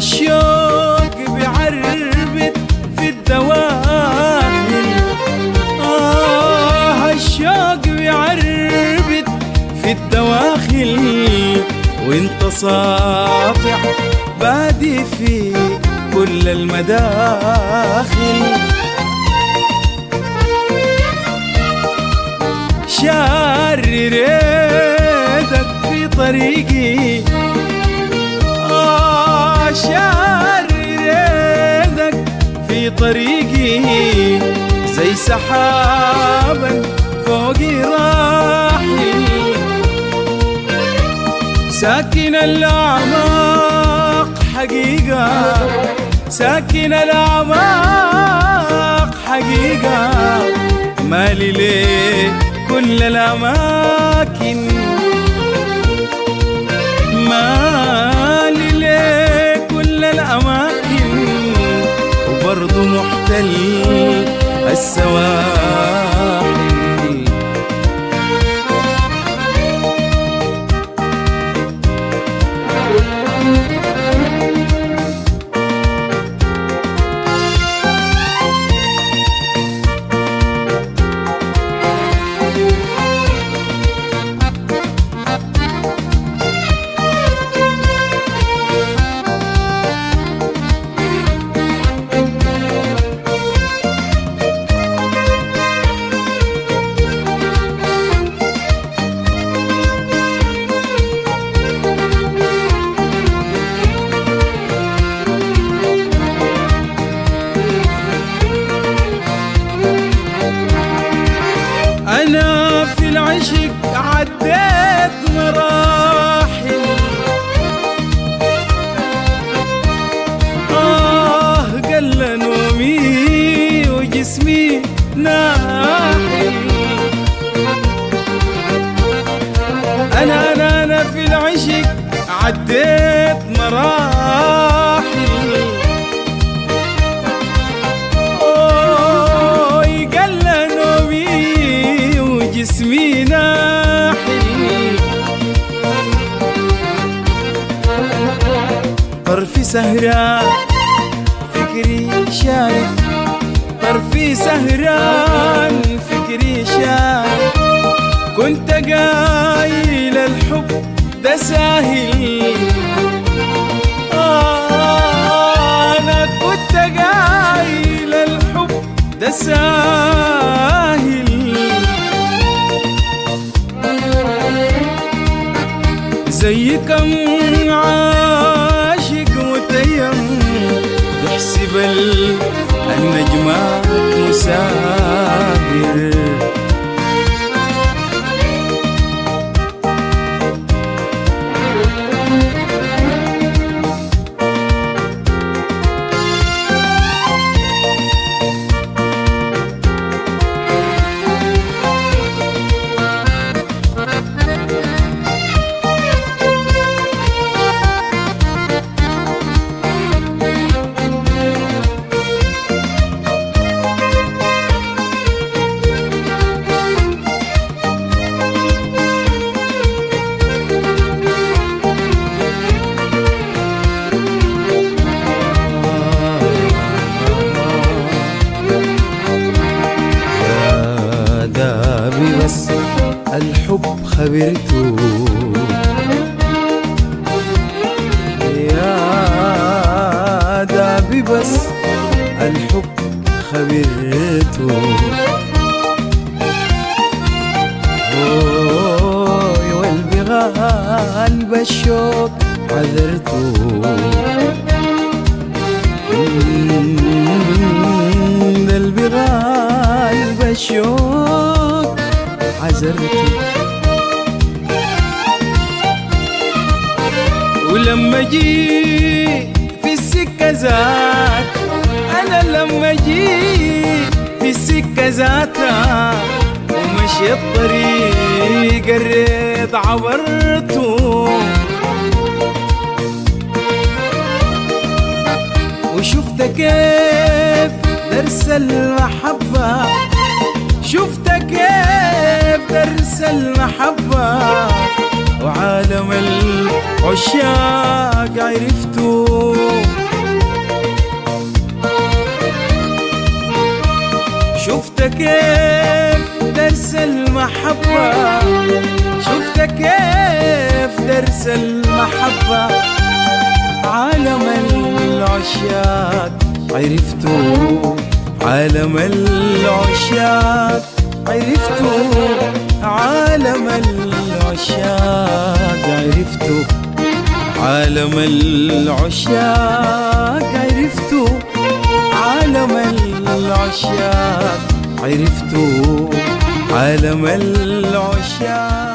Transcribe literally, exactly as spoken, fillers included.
الشوق بيعربد في الدواخل، آه الشوق بيعربد في الدواخل، وانت ساطع بادي في كل المداخل. شاري ريدك في طريقي، آه شاري ريدك في طريقي، زي سحابا فوقي راحل، ساكن الأعماق حقيقة، ساكن الأعماق حقيقة، مالي ليه كل الأماكن، مالي ليه كل الأماكن، وبرضو محتل السواحل. أنا في العشق عديت مراحل، آه قل نومي وجسمي ناحل. أنا أنا أنا في العشق عديت مراحل، جسمي ناحل، طرفي سهران فكري شارد، طرفي سهران فكري شارد، كنت قايل الحب ده ساهل، آه أنا كنت قايل الحب ده ساهل، زي كم عاشق متيم يحسب النجمات مسافر، بس الحب خبرته، يا دابي بس الحب خبرته، اوي والبغال بالشوق عذرته، ده البغال بالشوق عذرته، ولما جيت في السكة ذات، أنا لما جيت في السكة ذاتها ومشيت طريق الريض عبرته، وشفت كيف درس المحبة، شفت كيف درس المحبة، وعالم العشاق عرفته، شفت كيف درس المحبة، شفت كيف درس المحبة، عالم العشاق عرفته، عالم العشاق عرفته، عالم العشاق عرفته، عالم العشاق عرفته، عالم العشاق عرفته، عالم العشاق.